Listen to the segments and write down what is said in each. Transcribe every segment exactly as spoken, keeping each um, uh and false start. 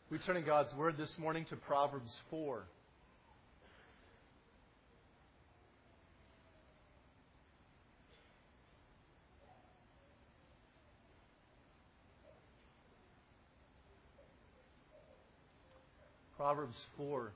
We turn in God's Word this morning to Proverbs four. Proverbs four.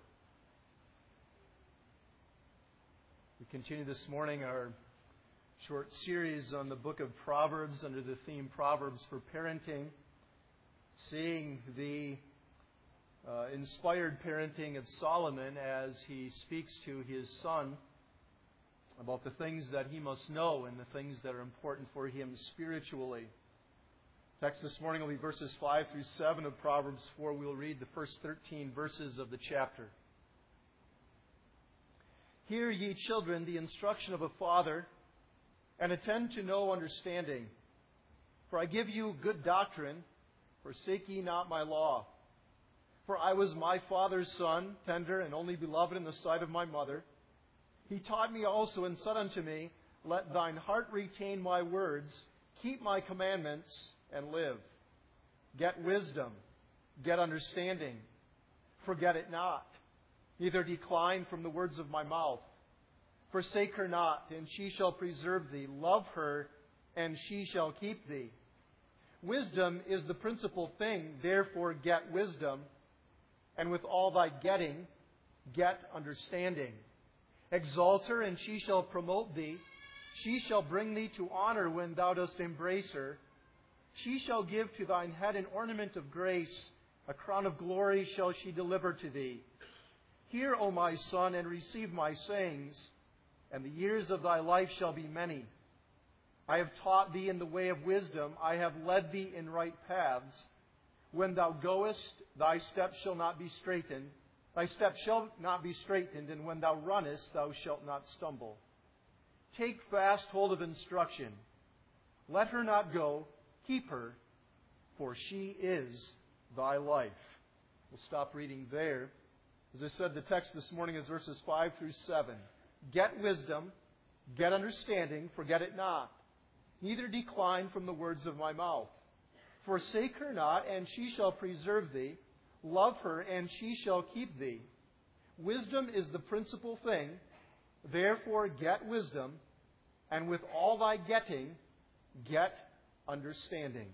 We continue this morning our short series on the book of Proverbs under the theme Proverbs for Parenting, seeing the uh, inspired parenting of Solomon as he speaks to his son about the things that he must know and the things that are important for him spiritually. Text this morning will be verses five through seven of Proverbs four. We'll read the first thirteen verses of the chapter. Hear, ye children, the instruction of a father, and attend to know understanding. For I give you good doctrine, forsake ye not my law. For I was my father's son, tender and only beloved in the sight of my mother. He taught me also and said unto me, Let thine heart retain my words, keep my commandments, and live. Get wisdom, get understanding. Forget it not, neither decline from the words of my mouth. Forsake her not, and she shall preserve thee. Love her, and she shall keep thee. Wisdom is the principal thing, therefore get wisdom. And with all thy getting, get understanding. Exalt her, and she shall promote thee. She shall bring thee to honor when thou dost embrace her. She shall give to thine head an ornament of grace. A crown of glory shall she deliver to thee. Hear, O my son, and receive my sayings, and the years of thy life shall be many. I have taught thee in the way of wisdom. I have led thee in right paths. When thou goest, thy steps shall not be straitened. Thy steps shall not be straitened, and when thou runnest, thou shalt not stumble. Take fast hold of instruction. Let her not go. Keep her, for she is thy life. We'll stop reading there. As I said, the text this morning is verses five through seven. Get wisdom, get understanding, forget it not. Neither decline from the words of my mouth. Forsake her not, and she shall preserve thee. Love her, and she shall keep thee. Wisdom is the principal thing. Therefore get wisdom, and with all thy getting, get understanding.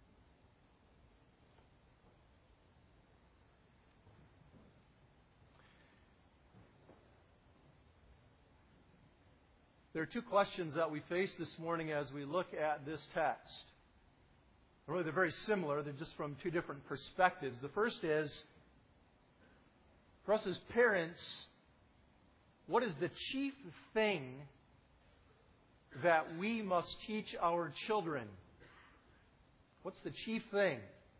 There are two questions that we face this morning as we look at this text. Really, they're very similar. They're just from two different perspectives. The first is, for us as parents, what is the chief thing that we must teach our children? What's the chief thing?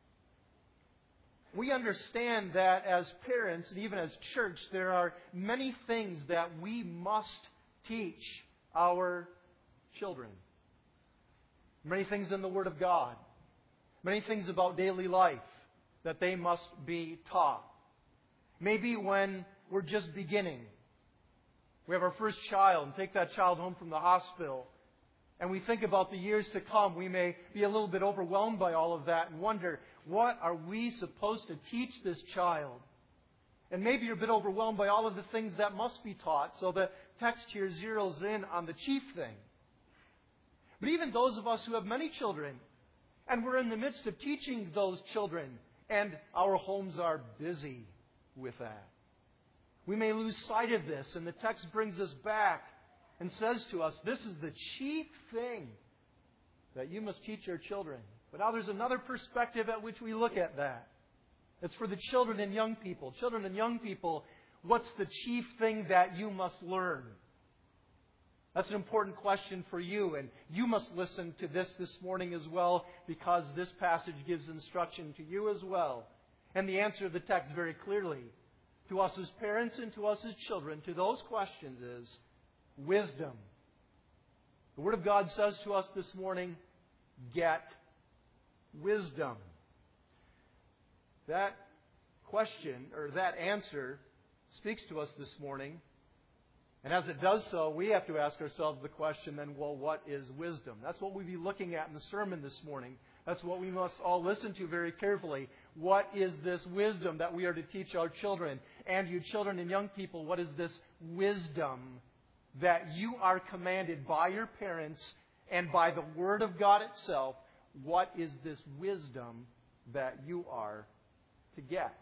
We understand that as parents and even as church, there are many things that we must teach our children. Many things in the Word of God. Many things about daily life that they must be taught. Maybe when we're just beginning, we have our first child and take that child home from the hospital, and we think about the years to come, we may be a little bit overwhelmed by all of that and wonder, what are we supposed to teach this child? And maybe you're a bit overwhelmed by all of the things that must be taught, so the text here zeroes in on the chief thing. But even those of us who have many children, and we're in the midst of teaching those children, and our homes are busy with that, we may lose sight of this, and the text brings us back and says to us, this is the chief thing that you must teach your children. But now there's another perspective at which we look at that. It's for the children and young people. Children and young people, what's the chief thing that you must learn? That's an important question for you, and you must listen to this this morning as well, because this passage gives instruction to you as well. And the answer of the text very clearly, to us as parents and to us as children, to those questions is wisdom. The Word of God says to us this morning, get wisdom. That question, or that answer, speaks to us this morning. And as it does so, we have to ask ourselves the question then, well, what is wisdom? That's what we'll be looking at in the sermon this morning. That's what we must all listen to very carefully. what is this wisdom that we are to teach our children? And you children and young people, what is this wisdom that you are commanded by your parents and by the Word of God itself? What is this wisdom that you are to get?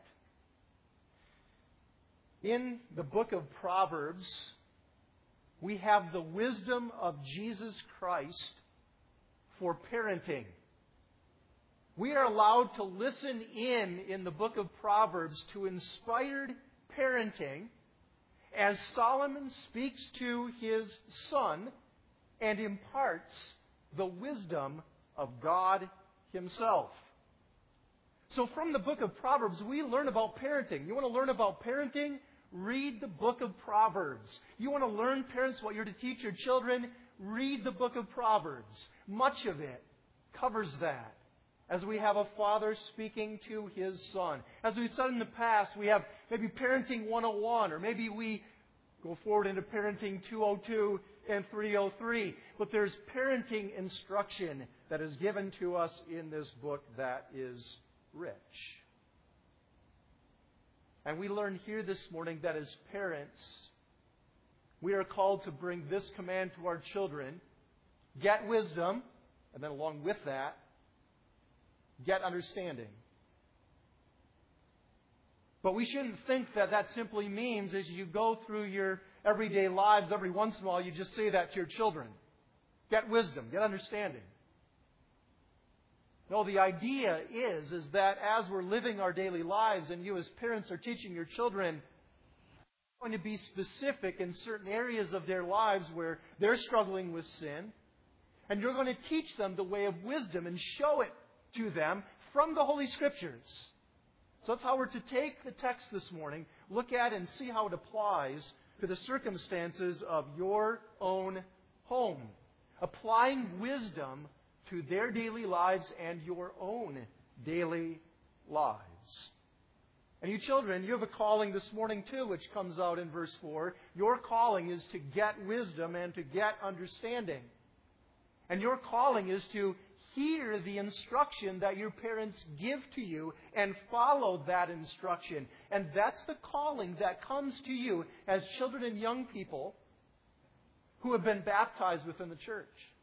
In the book of Proverbs, we have the wisdom of Jesus Christ for parenting. We are allowed to listen in in the book of Proverbs to inspired parenting as Solomon speaks to his son and imparts the wisdom of God Himself. So from the book of Proverbs, we learn about parenting. You want to learn about parenting? Read the book of Proverbs. You want to learn, parents, what you're to teach your children? Read the book of Proverbs. Much of it covers that. As we have a father speaking to his son. As we've said in the past, we have maybe Parenting one oh one, or maybe we go forward into Parenting two oh two and three oh three. But there's parenting instruction that is given to us in this book that is rich. And we learn here this morning that as parents, we are called to bring this command to our children: get wisdom, and then along with that, get understanding. But we shouldn't think that that simply means as you go through your everyday lives, every once in a while, you just say that to your children. Get wisdom, get understanding. No, the idea is, is that as we're living our daily lives and you as parents are teaching your children, you're going to be specific in certain areas of their lives where they're struggling with sin, and you're going to teach them the way of wisdom and show it to them from the Holy Scriptures. So that's how we're to take the text this morning, look at it and see how it applies to the circumstances of your own home. Applying wisdom to their daily lives and your own daily lives. And you children, you have a calling this morning too, which comes out in verse four. Your calling is to get wisdom and to get understanding. And your calling is to hear the instruction that your parents give to you and follow that instruction. And that's the calling that comes to you as children and young people who have been baptized within the church.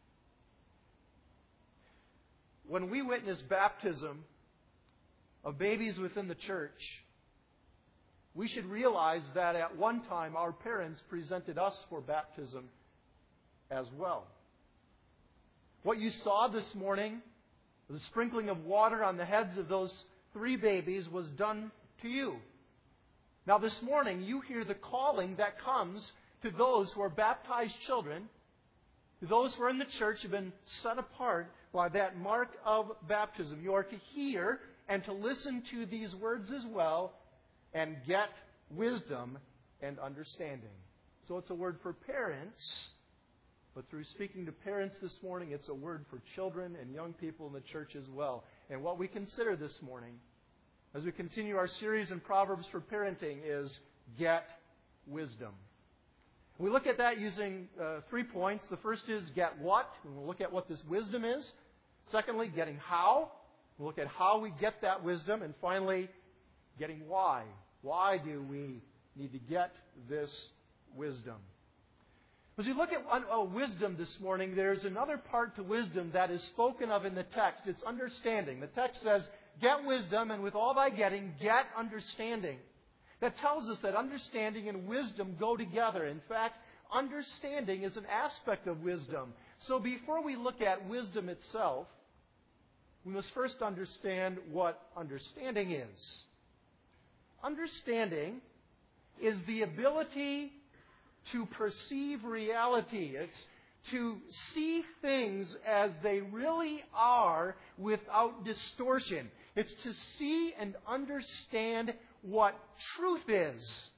When we witness baptism of babies within the church, we should realize that at one time our parents presented us for baptism as well. What you saw this morning, the sprinkling of water on the heads of those three babies, was done to you. Now this morning you hear the calling that comes to those who are baptized children, to those who are in the church have been set apart by that mark of baptism. You are to hear and to listen to these words as well and get wisdom and understanding. So it's a word for parents, but through speaking to parents this morning, it's a word for children and young people in the church as well. And what we consider this morning, as we continue our series in Proverbs for parenting, is get wisdom. We look at that using uh, three points. The first is get what, and we'll look at what this wisdom is. Secondly, getting how. We'll look at how we get that wisdom. And finally, getting why. Why do we need to get this wisdom? As we look at uh, wisdom this morning, there's another part to wisdom that is spoken of in the text. It's understanding. The text says, get wisdom, and with all thy getting, get understanding. That tells us that understanding and wisdom go together. In fact, understanding is an aspect of wisdom. So before we look at wisdom itself, we must first understand what understanding is. Understanding is the ability to perceive reality. It's to see things as they really are without distortion. It's to see and understand what truth is.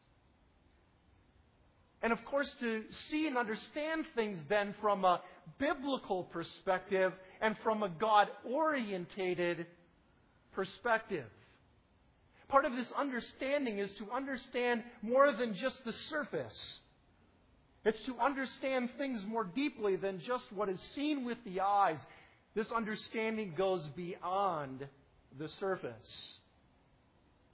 And of course, to see and understand things then from a biblical perspective and from a God-orientated perspective. Part of this understanding is to understand more than just the surface. It's to understand things more deeply than just what is seen with the eyes. This understanding goes beyond the surface.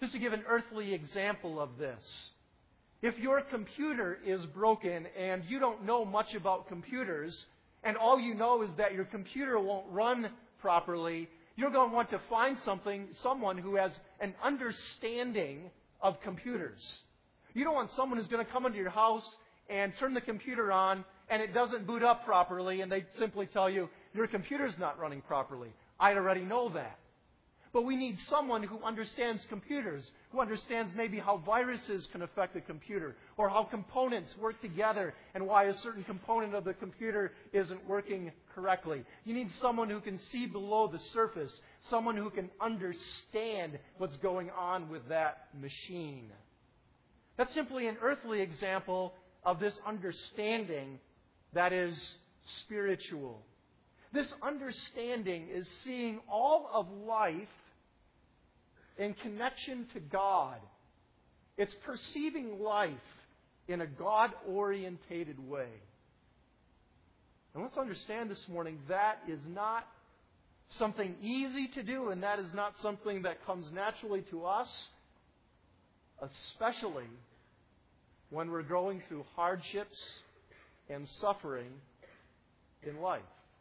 Just to give an earthly example of this. If your computer is broken and you don't know much about computers, and all you know is that your computer won't run properly, you're going to want to find something, someone who has an understanding of computers. You don't want someone who's going to come into your house and turn the computer on and it doesn't boot up properly and they simply tell you, your computer's not running properly. I already know that. But we need someone who understands computers, who understands maybe how viruses can affect the computer, or how components work together, and why a certain component of the computer isn't working correctly. You need someone who can see below the surface, someone who can understand what's going on with that machine. That's simply an earthly example of this understanding that is spiritual. This understanding is seeing all of life in connection to God. It's perceiving life in a God-orientated way. And let's understand this morning that is not something easy to do, and that is not something that comes naturally to us, especially when we're going through hardships and suffering in life.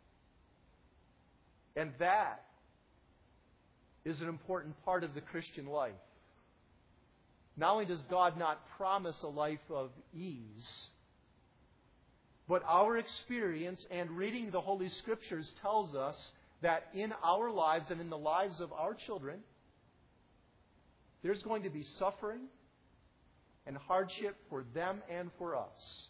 And that is an important part of the Christian life. Not only does God not promise a life of ease, but our experience and reading the Holy Scriptures tells us that in our lives and in the lives of our children, there's going to be suffering and hardship for them and for us.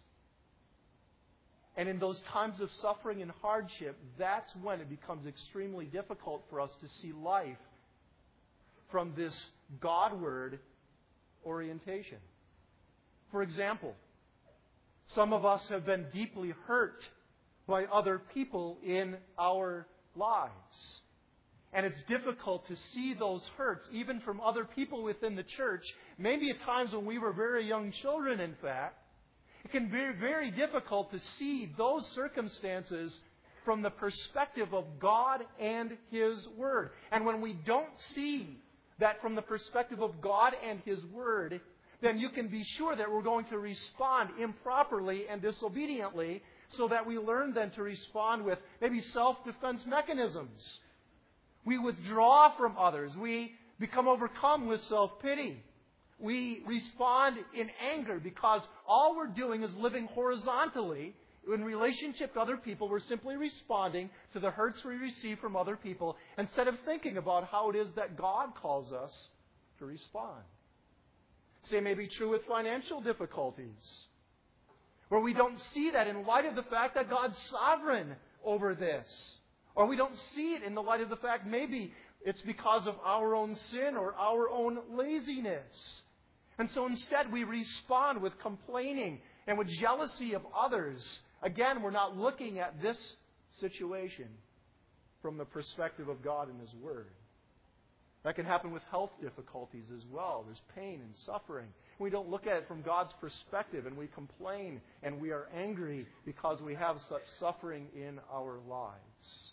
And in those times of suffering and hardship, that's when it becomes extremely difficult for us to see life from this Godward orientation. For example, some of us have been deeply hurt by other people in our lives. And it's difficult to see those hurts, even from other people within the church, maybe at times when we were very young children, in fact. It can be very difficult to see those circumstances from the perspective of God and His Word. And when we don't see that from the perspective of God and His Word, then you can be sure that we're going to respond improperly and disobediently, so that we learn then to respond with maybe self-defense mechanisms. We withdraw from others. We become overcome with self-pity. We respond in anger because all we're doing is living horizontally in relationship to other people. We're simply responding to the hurts we receive from other people instead of thinking about how it is that God calls us to respond. Same may be true with financial difficulties, where we don't see that in light of the fact that God's sovereign over this. Or we don't see it in the light of the fact maybe it's because of our own sin or our own laziness. And so instead we respond with complaining and with jealousy of others. Again, we're not looking at this situation from the perspective of God and His Word. That can happen with health difficulties as well. There's pain and suffering. We don't look at it from God's perspective, and we complain and we are angry because we have such suffering in our lives.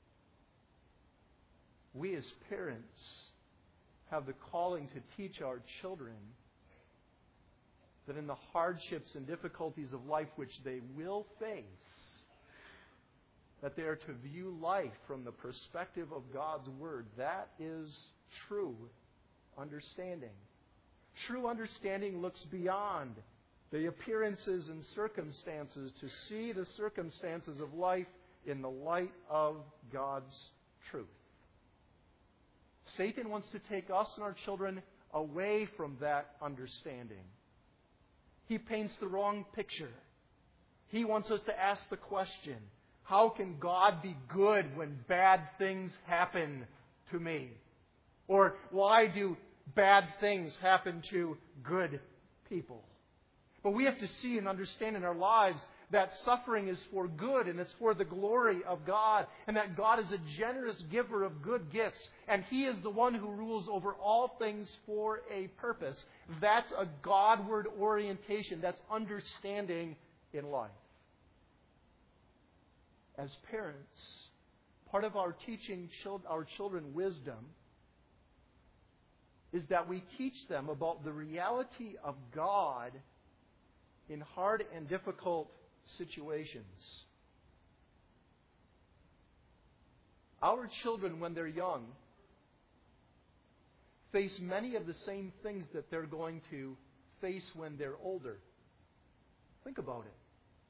We as parents have the calling to teach our children that in the hardships and difficulties of life which they will face, that they are to view life from the perspective of God's Word. That is true understanding. True understanding looks beyond the appearances and circumstances to see the circumstances of life in the light of God's truth. Satan wants to take us and our children away from that understanding. He paints the wrong picture. He wants us to ask the question, how can God be good when bad things happen to me? Or why do bad things happen to good people? But we have to see and understand in our lives that suffering is for good and it's for the glory of God, and that God is a generous giver of good gifts, and He is the one who rules over all things for a purpose. That's a Godward orientation. That's understanding in life. As parents, part of our teaching our children wisdom is that we teach them about the reality of God in hard and difficult situations. Our children, when they're young, face many of the same things that they're going to face when they're older. Think about it.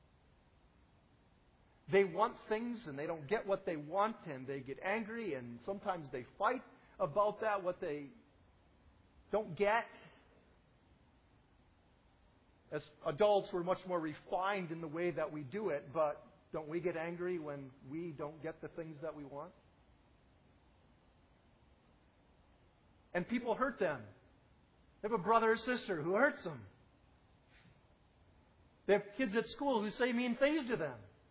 They want things and they don't get what they want, and they get angry, and sometimes they fight about that, what they don't get. As adults, we're much more refined in the way that we do it, but don't we get angry when we don't get the things that we want? And people hurt them. They have a brother or sister who hurts them. They have kids at school who say mean things to them.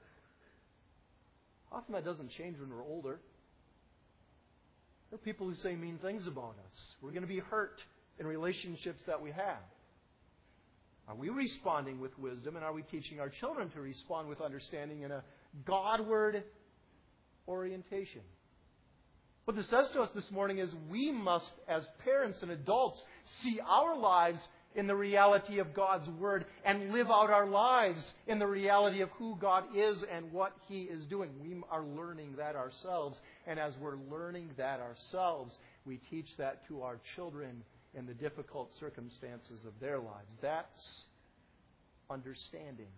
Often that doesn't change when we're older. There are people who say mean things about us. We're going to be hurt in relationships that we have. Are we responding with wisdom, and are we teaching our children to respond with understanding in a Godward orientation? What this says to us this morning is we must, as parents and adults, see our lives in the reality of God's Word and live out our lives in the reality of who God is and what He is doing. We are learning that ourselves, and as we're learning that ourselves, we teach that to our children in the difficult circumstances of their lives. That's understanding.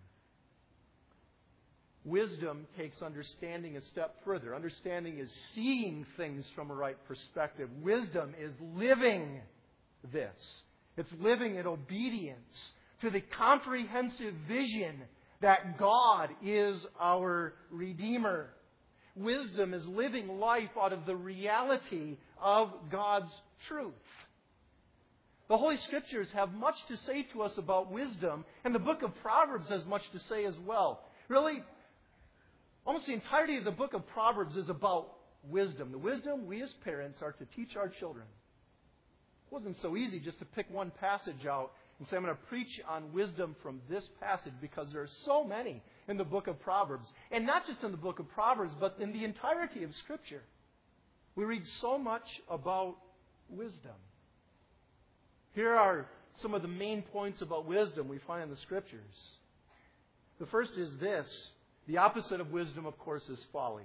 Wisdom takes understanding a step further. Understanding is seeing things from a right perspective. Wisdom is living this. It's living in obedience to the comprehensive vision that God is our Redeemer. Wisdom is living life out of the reality of God's truth. The Holy Scriptures have much to say to us about wisdom, and the book of Proverbs has much to say as well. Really, almost the entirety of the book of Proverbs is about wisdom. The wisdom we as parents are to teach our children. It wasn't so easy just to pick one passage out and say, I'm going to preach on wisdom from this passage, because there are so many in the book of Proverbs. And not just in the book of Proverbs, but in the entirety of Scripture. We read so much about wisdom. Here are some of the main points about wisdom we find in the Scriptures. The first is this. The opposite of wisdom, of course, is folly.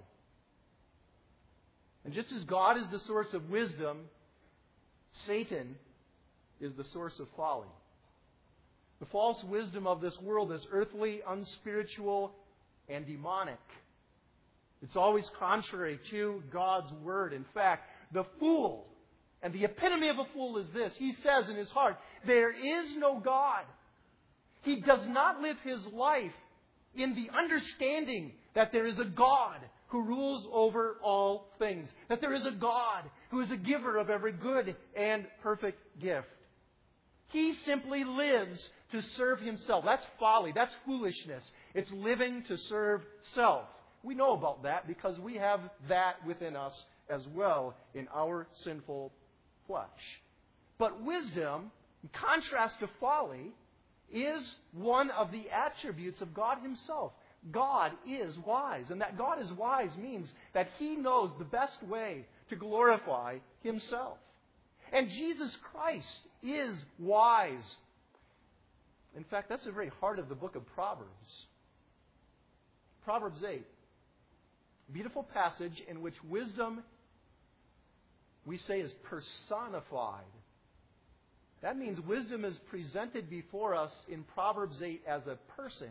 And just as God is the source of wisdom, Satan is the source of folly. The false wisdom of this world is earthly, unspiritual, and demonic. It's always contrary to God's Word. In fact, the fool, and the epitome of a fool is this. He says in his heart, there is no God. He does not live his life in the understanding that there is a God who rules over all things. That there is a God who is a giver of every good and perfect gift. He simply lives to serve himself. That's folly. That's foolishness. It's living to serve self. We know about that because we have that within us as well in our sinful flesh. But wisdom, in contrast to folly, is one of the attributes of God Himself. God is wise. And that God is wise means that He knows the best way to glorify Himself. And Jesus Christ is wise. In fact, that's the very heart of the book of Proverbs. Proverbs eight. Beautiful passage in which wisdom, we say, is personified. That means wisdom is presented before us in Proverbs eight as a person.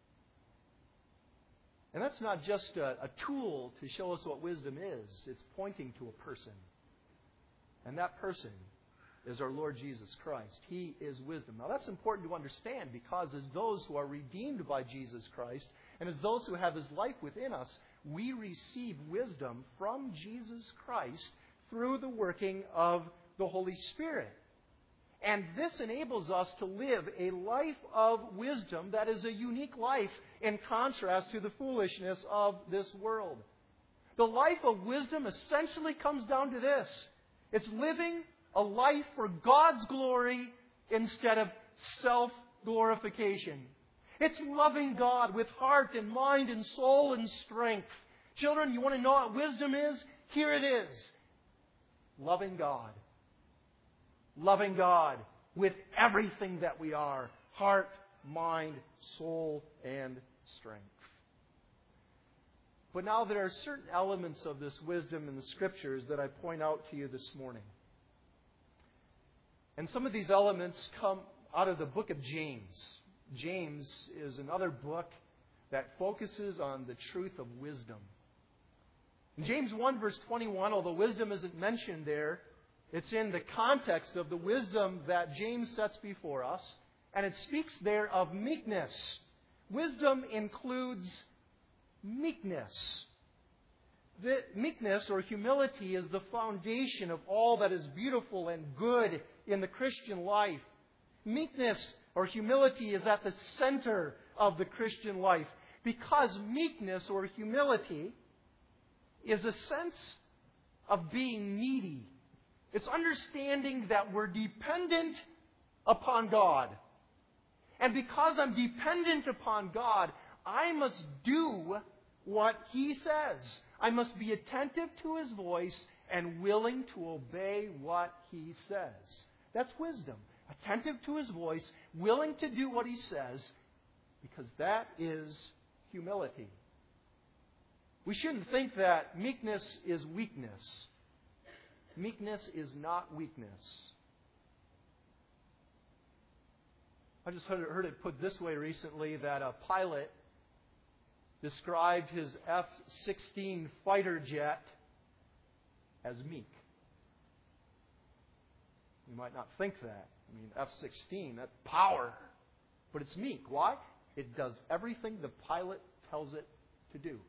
And that's not just a, a tool to show us what wisdom is. It's pointing to a person. And that person is our Lord Jesus Christ. He is wisdom. Now that's important to understand, because as those who are redeemed by Jesus Christ, and as those who have His life within us, we receive wisdom from Jesus Christ through the working of the Holy Spirit. And this enables us to live a life of wisdom that is a unique life in contrast to the foolishness of this world. The life of wisdom essentially comes down to this. It's living a life for God's glory instead of self-glorification. It's loving God with heart and mind and soul and strength. Children, you want to know what wisdom is? Here it is. Loving God. loving God with everything that we are, heart, mind, soul, and strength. But now there are certain elements of this wisdom in the Scriptures that I point out to you this morning. And some of these elements come out of the book of James. James is another book that focuses on the truth of wisdom. In James one, verse twenty-one, although wisdom isn't mentioned there, it's in the context of the wisdom that James sets before us, and it speaks there of meekness. Wisdom includes meekness. The meekness or humility is the foundation of all that is beautiful and good in the Christian life. Meekness or humility is at the center of the Christian life, because meekness or humility is a sense of being needy. It's understanding that we're dependent upon God. And because I'm dependent upon God, I must do what He says. I must be attentive to His voice and willing to obey what He says. That's wisdom. Attentive to His voice, willing to do what He says, because that is humility. We shouldn't think that meekness is weakness. Meekness is not weakness. I just heard, heard it put this way recently, that a pilot described his F sixteen fighter jet as meek. You might not think that. I mean, F sixteen, that's power. But it's meek. Why? It does everything the pilot tells it to do.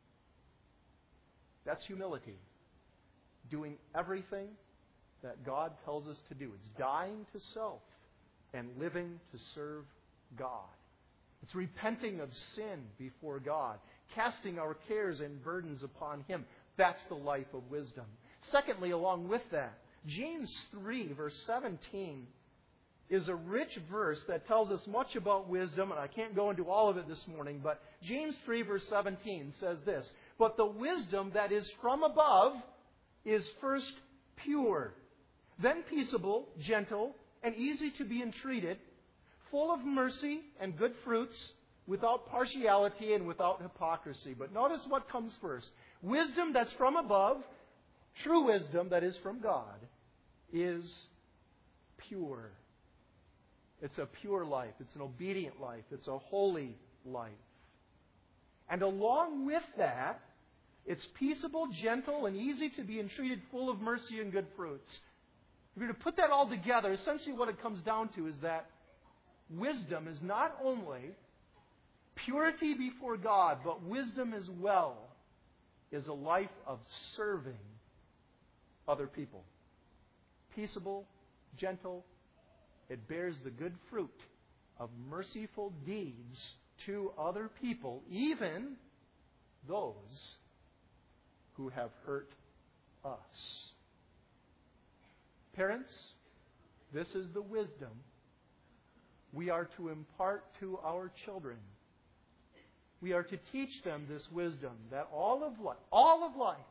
That's humility. Doing everything that God tells us to do. It's dying to self and living to serve God. It's repenting of sin before God, casting our cares and burdens upon Him. That's the life of wisdom. Secondly, along with that, James three, verse seventeen, is a rich verse that tells us much about wisdom, and I can't go into all of it this morning, but James three, verse seventeen says this: "But the wisdom that is from above is first pure, then peaceable, gentle, and easy to be entreated, full of mercy and good fruits, without partiality and without hypocrisy." But notice what comes first. Wisdom that's from above, true wisdom that is from God, is pure. It's a pure life. It's an obedient life. It's a holy life. And along with that, it's peaceable, gentle, and easy to be entreated, full of mercy and good fruits. If you're to put that all together, essentially what it comes down to is that wisdom is not only purity before God, but wisdom as well is a life of serving other people. Peaceable, gentle, it bears the good fruit of merciful deeds to other people, even those who have hurt us. Parents, this is the wisdom we are to impart to our children. We are to teach them this wisdom, that all of life, all of life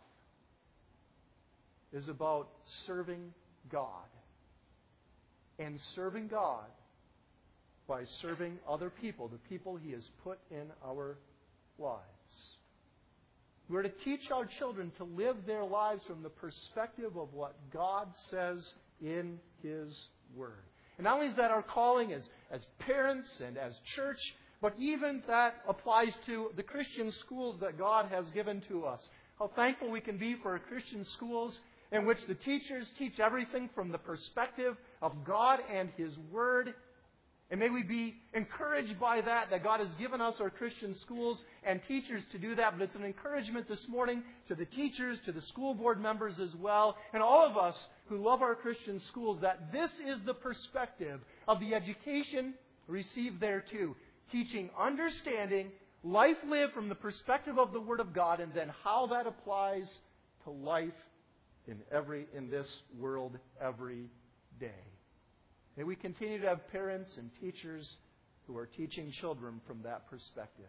is about serving God. And serving God by serving other people, the people He has put in our lives. We're to teach our children to live their lives from the perspective of what God says in His Word. And not only is that our calling as, as parents and as church, but even that applies to the Christian schools that God has given to us. How thankful we can be for our Christian schools in which the teachers teach everything from the perspective of God and His Word. And may we be encouraged by that, that God has given us our Christian schools and teachers to do that. But it's an encouragement this morning to the teachers, to the school board members as well, and all of us who love our Christian schools, that this is the perspective of the education received there too. Teaching, understanding, life lived from the perspective of the Word of God, and then how that applies to life in every in this world every day. May we continue to have parents and teachers who are teaching children from that perspective.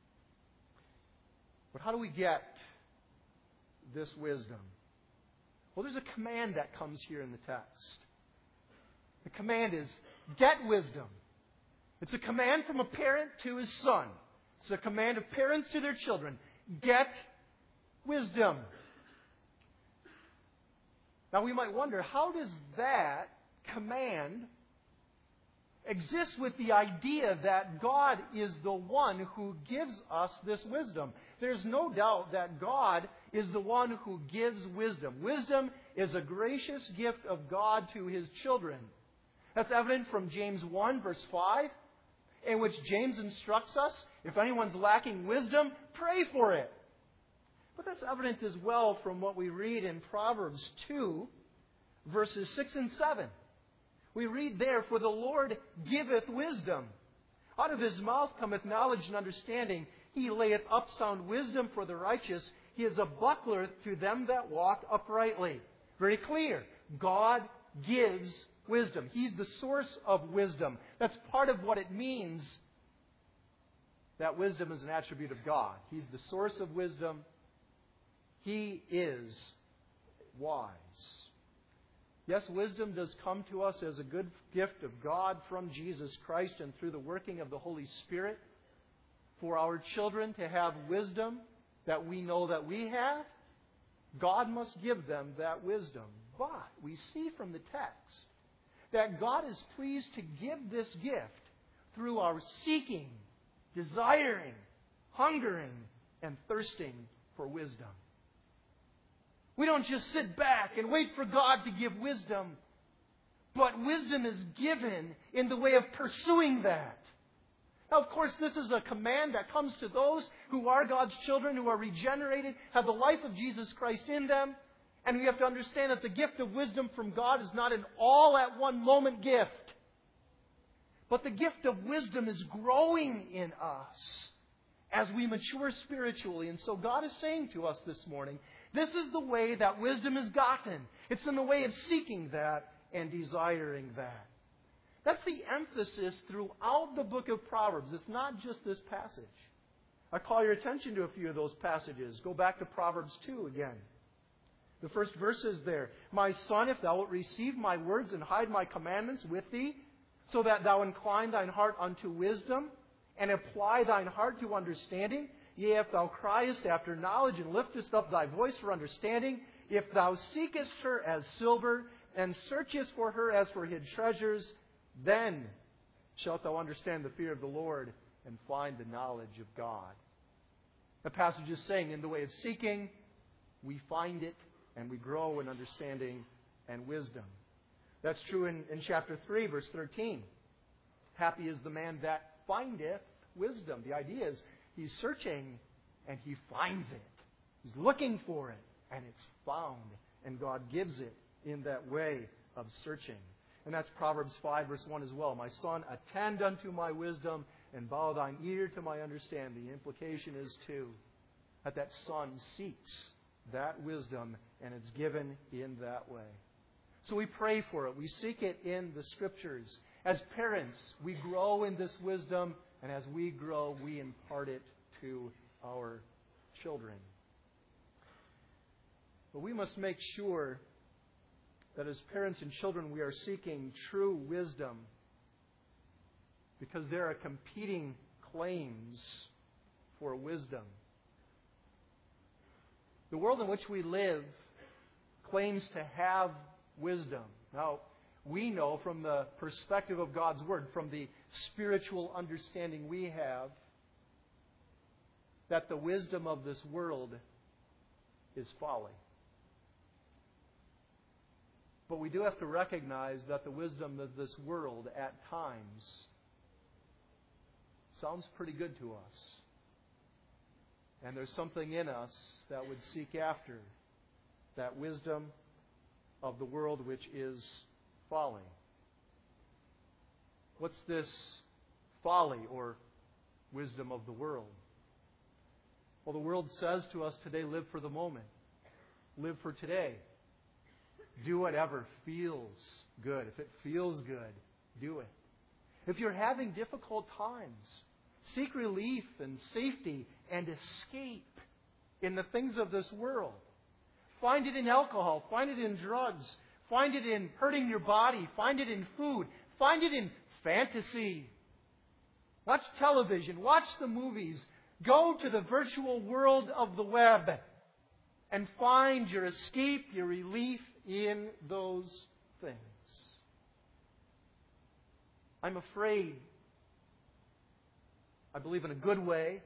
But how do we get this wisdom? Well, there's a command that comes here in the text. The command is, get wisdom. It's a command from a parent to his son. It's a command of parents to their children. Get wisdom. Now we might wonder, how does that command exist with the idea that God is the one who gives us this wisdom? There's no doubt that God is the one who gives wisdom. Wisdom is a gracious gift of God to His children. That's evident from James one, verse five, in which James instructs us, if anyone's lacking wisdom, pray for it. But that's evident as well from what we read in Proverbs two, verses six and seven. We read there, for the Lord giveth wisdom. Out of His mouth cometh knowledge and understanding. He layeth up sound wisdom for the righteous. He is a buckler to them that walk uprightly. Very clear. God gives wisdom. He's the source of wisdom. That's part of what it means that wisdom is an attribute of God. He's the source of wisdom. He is wise. Yes, wisdom does come to us as a good gift of God from Jesus Christ and through the working of the Holy Spirit. For our children to have wisdom that we know that we have, God must give them that wisdom. But we see from the text that God is pleased to give this gift through our seeking, desiring, hungering, and thirsting for wisdom. We don't just sit back and wait for God to give wisdom, but wisdom is given in the way of pursuing that. Now, of course, this is a command that comes to those who are God's children, who are regenerated, have the life of Jesus Christ in them. And we have to understand that the gift of wisdom from God is not an all-at-one-moment gift. But the gift of wisdom is growing in us as we mature spiritually. And so God is saying to us this morning, this is the way that wisdom is gotten. It's in the way of seeking that and desiring that. That's the emphasis throughout the book of Proverbs. It's not just this passage. I call your attention to a few of those passages. Go back to Proverbs two again. The first verse is there. My son, if thou wilt receive my words and hide my commandments with thee, so that thou incline thine heart unto wisdom, and apply thine heart to understanding, yea, if thou criest after knowledge, and liftest up thy voice for understanding, if thou seekest her as silver, and searchest for her as for hid treasures, then shalt thou understand the fear of the Lord, and find the knowledge of God. The passage is saying, in the way of seeking, we find it, and we grow in understanding and wisdom. That's true in, in chapter three, verse thirteen. Happy is the man that findeth wisdom. The idea is he's searching and he finds it. He's looking for it and it's found. And God gives it in that way of searching. And that's Proverbs five, verse one as well. My son, attend unto my wisdom and bow thine ear to my understanding. The implication is too that that son seeks that wisdom and it's given in that way. So we pray for it. We seek it in the Scriptures. As parents, we grow in this wisdom, and as we grow, we impart it to our children. But we must make sure that as parents and children, we are seeking true wisdom, because there are competing claims for wisdom. The world in which we live claims to have wisdom. Now, we know from the perspective of God's Word, from the spiritual understanding we have, that the wisdom of this world is folly. But we do have to recognize that the wisdom of this world at times sounds pretty good to us. And there's something in us that would seek after that wisdom of the world, which is folly. What's this folly or wisdom of the world? Well, the world says to us today, live for the moment. Live for today. Do whatever feels good. If it feels good, do it. If you're having difficult times, seek relief and safety and escape in the things of this world. Find it in alcohol. Find it in drugs. Find it in hurting your body. Find it in food. Find it in fantasy. Watch television. Watch the movies. Go to the virtual world of the web and find your escape, your relief in those things. I'm afraid, I believe in a good way,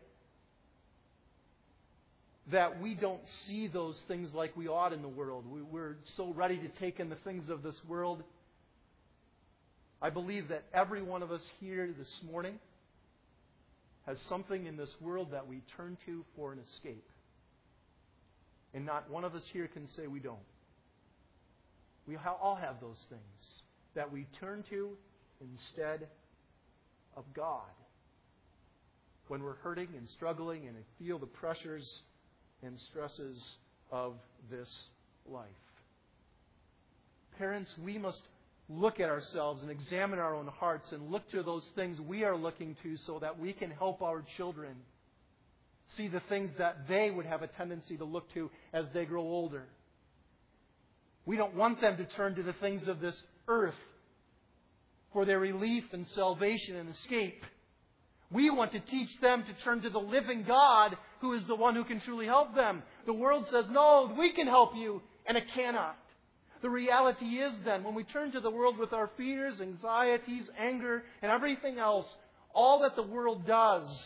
that we don't see those things like we ought in the world. We, we're so ready to take in the things of this world. I believe that every one of us here this morning has something in this world that we turn to for an escape. And not one of us here can say we don't. We all have those things that we turn to instead of God when we're hurting and struggling and feel the pressures and stresses of this life. Parents, we must look at ourselves and examine our own hearts and look to those things we are looking to so that we can help our children see the things that they would have a tendency to look to as they grow older. We don't want them to turn to the things of this earth for their relief and salvation and escape. We want to teach them to turn to the living God who is the one who can truly help them. The world says, no, we can help you, and it cannot. The reality is then, when we turn to the world with our fears, anxieties, anger, and everything else, all that the world does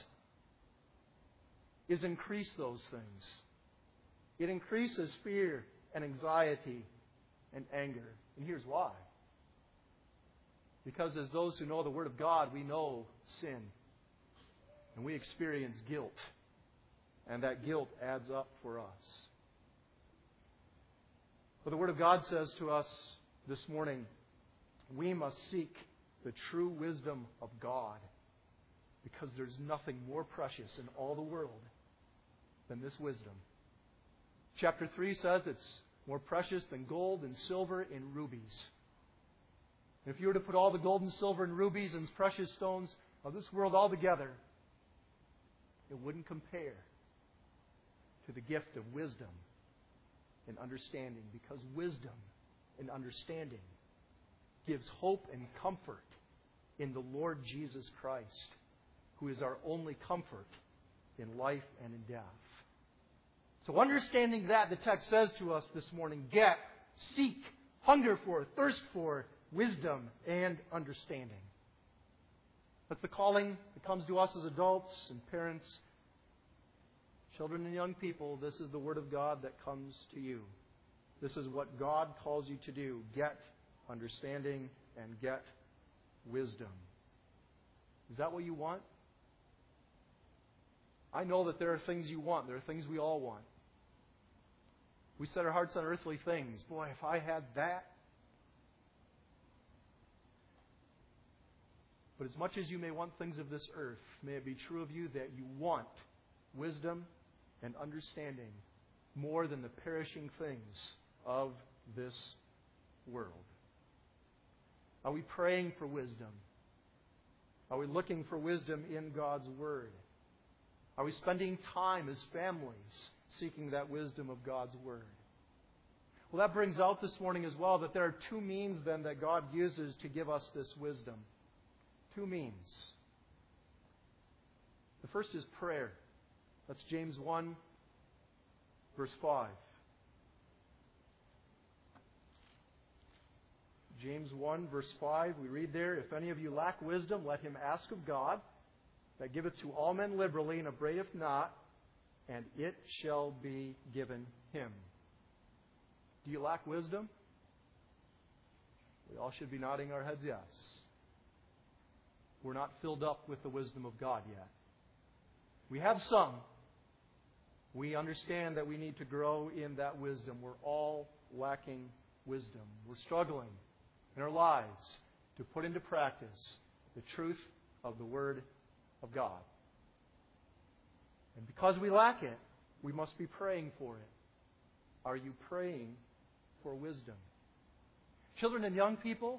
is increase those things. It increases fear and anxiety and anger. And here's why. Because as those who know the Word of God, we know sin. And we experience guilt. And that guilt adds up for us. But the Word of God says to us this morning, we must seek the true wisdom of God. Because there's nothing more precious in all the world than this wisdom. Chapter three says it's more precious than gold and silver and rubies. And if you were to put all the gold and silver and rubies and precious stones of this world all together, it wouldn't compare to the gift of wisdom and understanding, because wisdom and understanding gives hope and comfort in the Lord Jesus Christ, who is our only comfort in life and in death. So understanding that, the text says to us this morning, get, seek, hunger for, thirst for wisdom and understanding. That's the calling that comes to us as adults and parents, children and young people. This is the Word of God that comes to you. This is what God calls you to do. Get understanding and get wisdom. Is that what you want? I know that there are things you want. There are things we all want. We set our hearts on earthly things. Boy, if I had that. But as much as you may want things of this earth, may it be true of you that you want wisdom and understanding more than the perishing things of this world. Are we praying for wisdom? Are we looking for wisdom in God's Word? Are we spending time as families seeking that wisdom of God's Word? Well, that brings out this morning as well that there are two means then that God uses to give us this wisdom. Two means. The first is prayer. That's James one, verse five. James one, verse five, we read there, if any of you lack wisdom, let him ask of God, that giveth to all men liberally and upbraideth not, and it shall be given him. Do you lack wisdom? We all should be nodding our heads yes. We're not filled up with the wisdom of God yet. We have some. We understand that we need to grow in that wisdom. We're all lacking wisdom. We're struggling in our lives to put into practice the truth of the Word of God. And because we lack it, we must be praying for it. Are you praying for wisdom? Children and young people,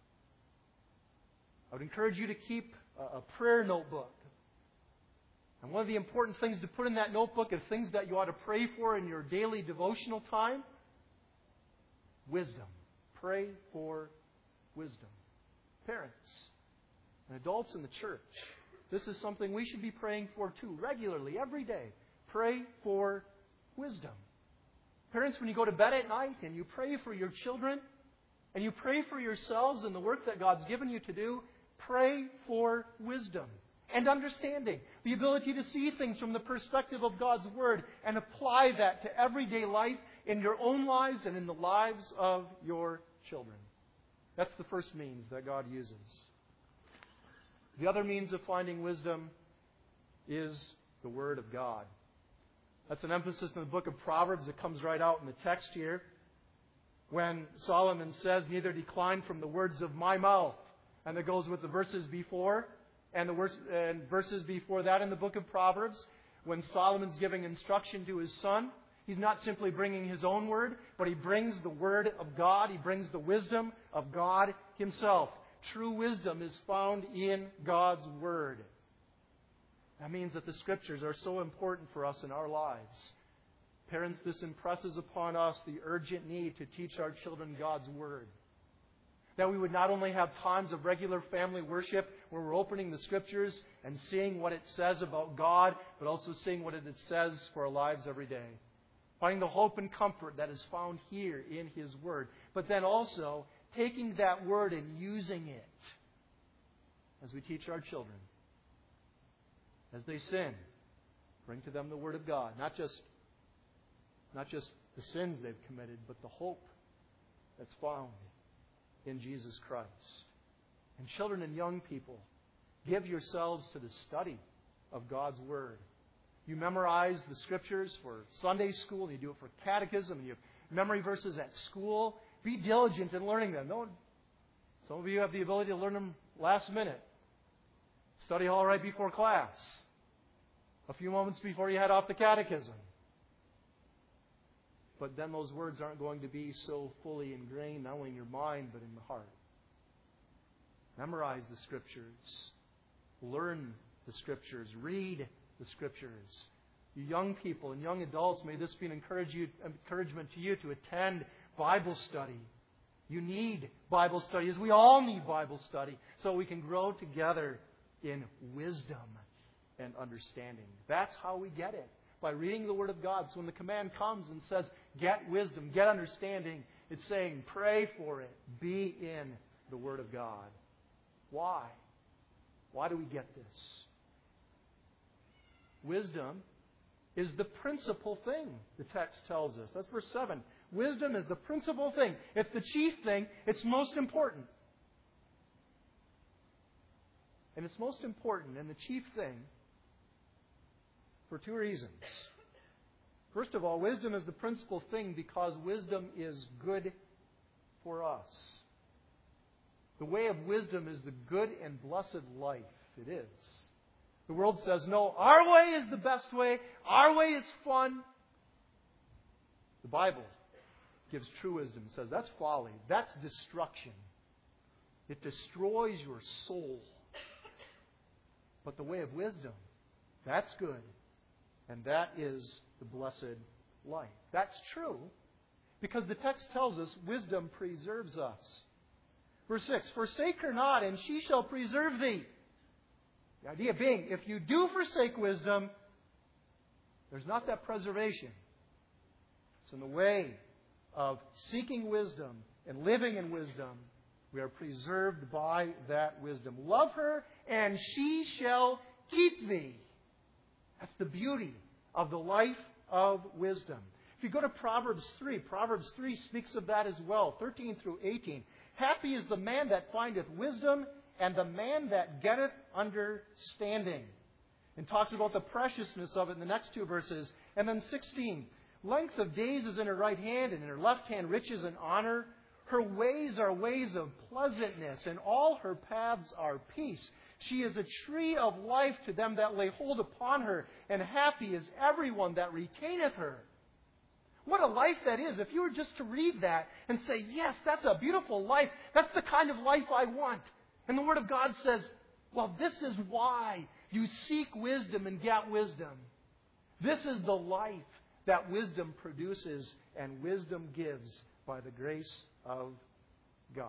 I would encourage you to keep a prayer notebook. And one of the important things to put in that notebook is things that you ought to pray for in your daily devotional time. Wisdom. Pray for wisdom. Parents and adults in the church, this is something we should be praying for too, regularly, every day. Pray for wisdom. Parents, when you go to bed at night and you pray for your children, and you pray for yourselves and the work that God's given you to do, pray for wisdom and understanding. The ability to see things from the perspective of God's Word and apply that to everyday life in your own lives and in the lives of your children. That's the first means that God uses. The other means of finding wisdom is the Word of God. That's an emphasis in the book of Proverbs that comes right out in the text here. When Solomon says, neither decline from the words of my mouth. And that goes with the verses before. And the verse, and verses before that in the book of Proverbs. When Solomon's giving instruction to his son, he's not simply bringing his own word, but he brings the word of God. He brings the wisdom of God Himself. True wisdom is found in God's Word. That means that the Scriptures are so important for us in our lives. Parents, this impresses upon us the urgent need to teach our children God's Word. That we would not only have times of regular family worship where we're opening the Scriptures and seeing what it says about God, but also seeing what it says for our lives every day. Finding the hope and comfort that is found here in His Word. But then also taking that Word and using it as we teach our children. As they sin, bring to them the Word of God. Not just, not just the sins they've committed, but the hope that's found in Jesus Christ. And children and young people, give yourselves to the study of God's Word. You memorize the Scriptures for Sunday school, and you do it for catechism, and you have memory verses at school. Be diligent in learning them. Don't, some of you have the ability to learn them last minute. Study hall right before class. A few moments before you head off to catechism. But then those words aren't going to be so fully ingrained, not only in your mind, but in the heart. Memorize the Scriptures. Learn the Scriptures. Read the Scriptures. You young people and young adults, may this be an encouragement to you to attend Bible study. You need Bible study, as we all need Bible study, so we can grow together in wisdom and understanding. That's how we get it, by reading the Word of God. So when the command comes and says, get wisdom, get understanding, it's saying, pray for it. Be in the Word of God. Why? Why do we get this? Wisdom is the principal thing, the text tells us. That's verse seven. Wisdom is the principal thing. It's the chief thing. It's most important. And it's most important and the chief thing for two reasons. First of all, wisdom is the principal thing because wisdom is good for us. The way of wisdom is the good and blessed life. It is. The world says, no, our way is the best way. Our way is fun. The Bible gives true wisdom. It says that's folly. That's destruction. It destroys your soul. But the way of wisdom, that's good. And that is the blessed life. That's true because the text tells us wisdom preserves us. Verse six, forsake her not, and she shall preserve thee. The idea being, if you do forsake wisdom, there's not that preservation. It's in the way of seeking wisdom and living in wisdom. We are preserved by that wisdom. Love her, and she shall keep thee. That's the beauty of the life of wisdom. If you go to Proverbs three, Proverbs three speaks of that as well, thirteen through eighteen. Happy is the man that findeth wisdom, and the man that getteth understanding. And talks about the preciousness of it in the next two verses. And then sixteen. Length of days is in her right hand, and in her left hand riches and honor. Her ways are ways of pleasantness, and all her paths are peace. She is a tree of life to them that lay hold upon her, and happy is everyone that retaineth her. What a life that is. If you were just to read that and say, yes, that's a beautiful life. That's the kind of life I want. And the Word of God says, well, this is why you seek wisdom and get wisdom. This is the life that wisdom produces and wisdom gives by the grace of God.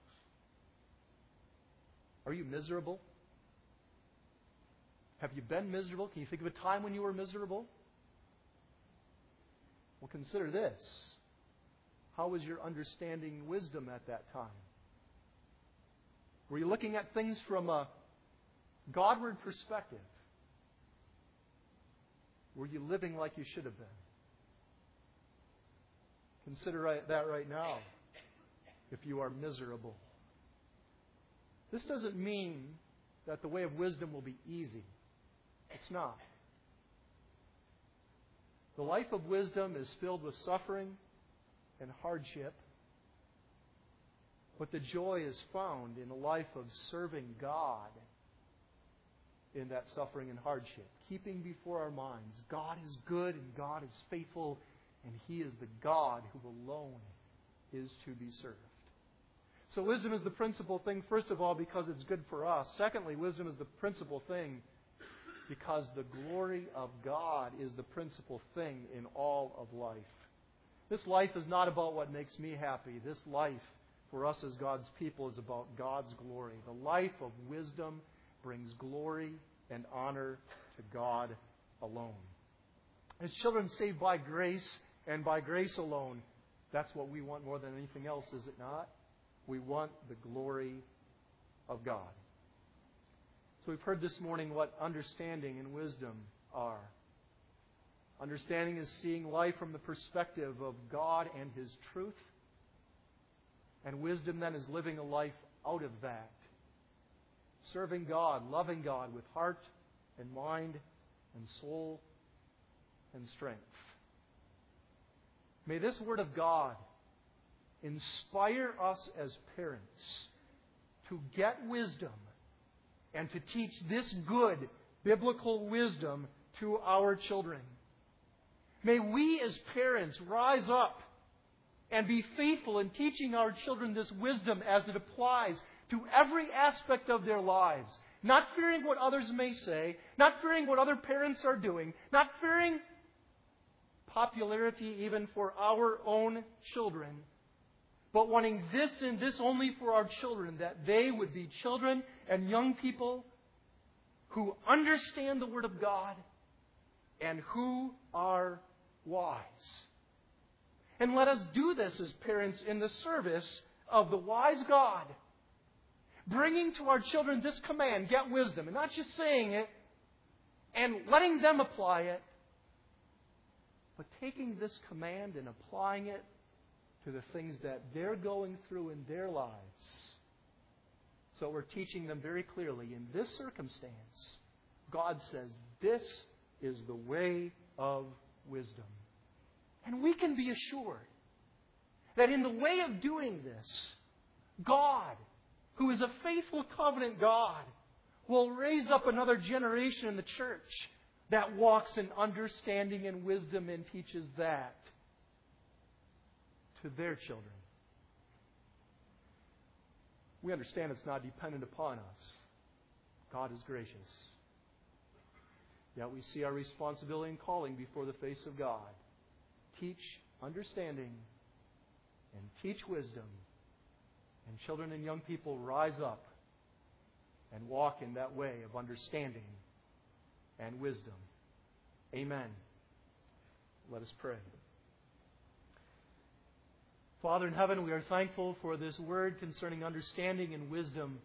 Are you miserable? Have you been miserable? Can you think of a time when you were miserable? Well, consider this. How was your understanding wisdom at that time? Were you looking at things from a Godward perspective? Were you living like you should have been? Consider right, that right now if you are miserable. This doesn't mean that the way of wisdom will be easy. It's not. The life of wisdom is filled with suffering and hardship. But the joy is found in a life of serving God in that suffering and hardship. Keeping before our minds, God is good and God is faithful, and He is the God who alone is to be served. So wisdom is the principal thing, first of all, because it's good for us. Secondly, wisdom is the principal thing because the glory of God is the principal thing in all of life. This life is not about what makes me happy. This life, for us as God's people, is about God's glory. The life of wisdom brings glory and honor to God alone. As children saved by grace and by grace alone, that's what we want more than anything else, is it not? We want the glory of God. So we've heard this morning what understanding and wisdom are. Understanding is seeing life from the perspective of God and His truth. And wisdom then is living a life out of that. Serving God, loving God with heart and mind and soul and strength. May this Word of God inspire us as parents to get wisdom and to teach this good biblical wisdom to our children. May we as parents rise up and be faithful in teaching our children this wisdom as it applies to every aspect of their lives. Not fearing what others may say, not fearing what other parents are doing, not fearing popularity even for our own children, but wanting this and this only for our children, that they would be children and young people who understand the Word of God and who are wise. And let us do this as parents in the service of the wise God, bringing to our children this command, get wisdom, and not just saying it and letting them apply it, but taking this command and applying it to the things that they're going through in their lives. So we're teaching them very clearly, in this circumstance, God says this is the way of wisdom. And we can be assured that in the way of doing this, God, who is a faithful covenant God, will raise up another generation in the church that walks in understanding and wisdom and teaches that to their children. We understand it's not dependent upon us. God is gracious. Yet we see our responsibility and calling before the face of God. Teach understanding and teach wisdom. And children and young people rise up and walk in that way of understanding and wisdom. Amen. Let us pray. Father in heaven, we are thankful for this word concerning understanding and wisdom.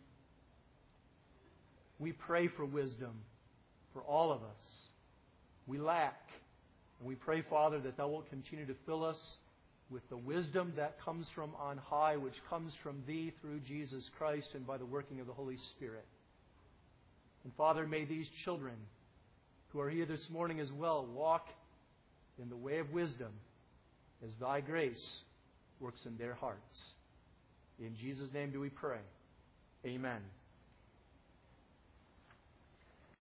We pray for wisdom for all of us. We lack. And we pray, Father, that Thou wilt continue to fill us with the wisdom that comes from on high, which comes from Thee through Jesus Christ and by the working of the Holy Spirit. And Father, may these children who are here this morning as well walk in the way of wisdom as Thy grace works in their hearts. In Jesus' name do we pray. Amen.